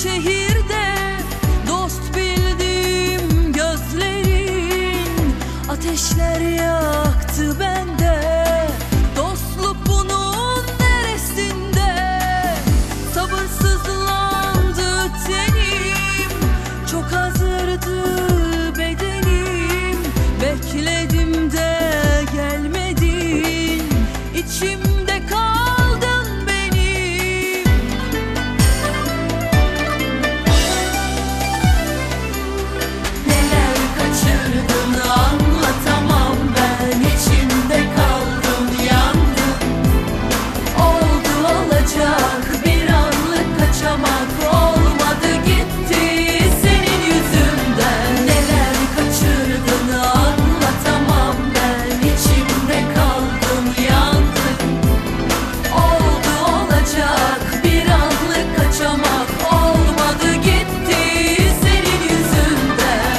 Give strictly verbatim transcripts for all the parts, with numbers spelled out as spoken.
şehirde dost bildiğim gözlerin ateşler yaktı bende. Dostluk bunun neresinde? Sabırsızlandı tenim, çok hazırdı bedenim. Bekledim de gelmedin, içimde kaldın benim. Neler kaçırdın anlatamam ben, içimde kaldım yandım. Oldu olacak bir anlık kaçamak, olmadı gitti senin yüzünden. Neler kaçırdın anlatamam ben, içimde kaldım yandım. Oldu olacak bir anlık kaçamak, olmadı gitti senin yüzünden.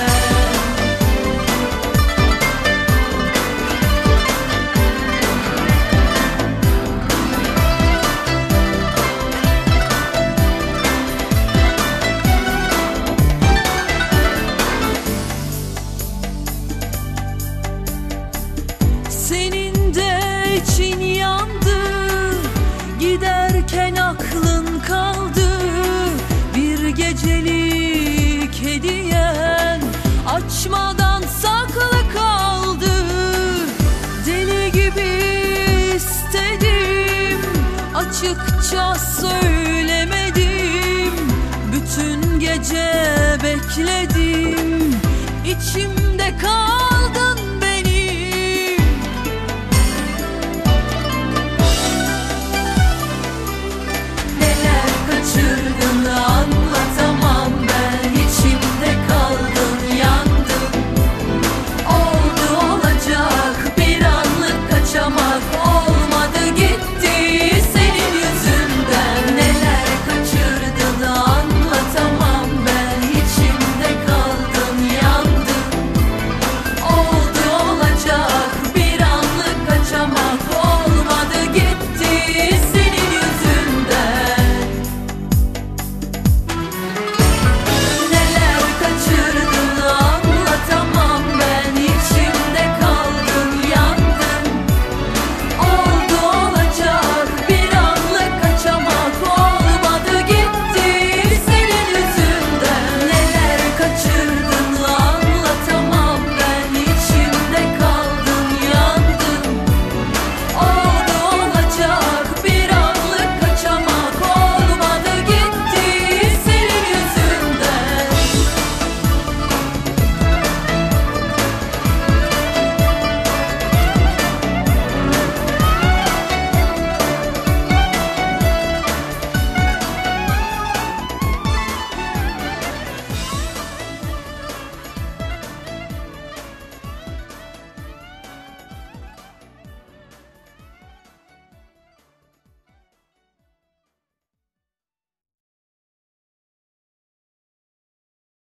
Senin de için yandı, giderken aklın kaldı. Bir gecelik hediyen açmadan saklı kaldı. Deli gibi istedim, açıkça söylemedim. Bütün gece bekledim, içimde kaldı.